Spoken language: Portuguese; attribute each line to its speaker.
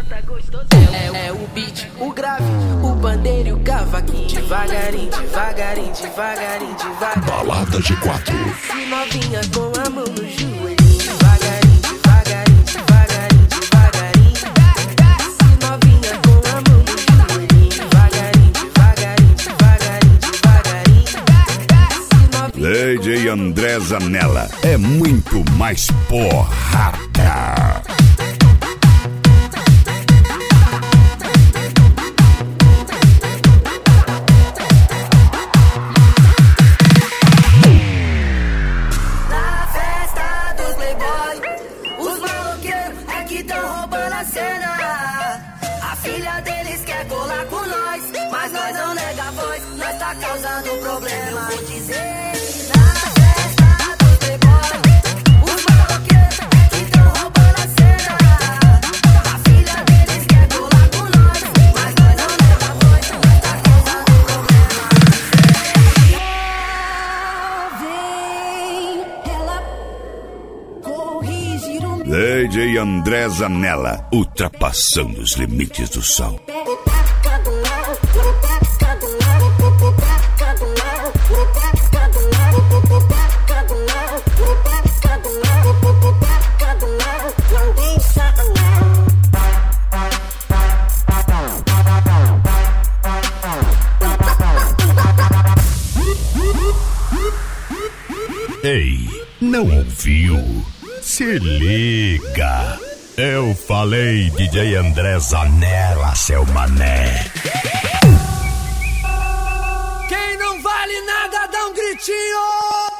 Speaker 1: É o beat, o grave, o bandeiro e o cavaquinho. Devagarinho, devagarinho, devagarinho, devagarinho.
Speaker 2: Balada G4.
Speaker 1: Se novinha com a mão no joelhinho. Devagarinho, devagarinho, devagarinho, devagarinho. Se novinha com a mão no joelhinho. Devagarinho, devagarinho, devagarinho, devagarinho.
Speaker 2: Lady André Zanella é muito mais porrada.
Speaker 1: A filha deles quer colar com nós, mas nós não nega a voz, nós tá causando problema. Eu vou dizer, na festa dos playboy, os maloqueiros é que tão roubando a cena. A filha deles quer colar com nós, mas nós não nega a voz, nós tá causando problema.
Speaker 2: Lady André Zanella, ultrapassando os limites do som. Ei, não ouviu? Se liga, eu falei DJ André Zanella, seu mané.
Speaker 1: Quem não vale nada dá um gritinho.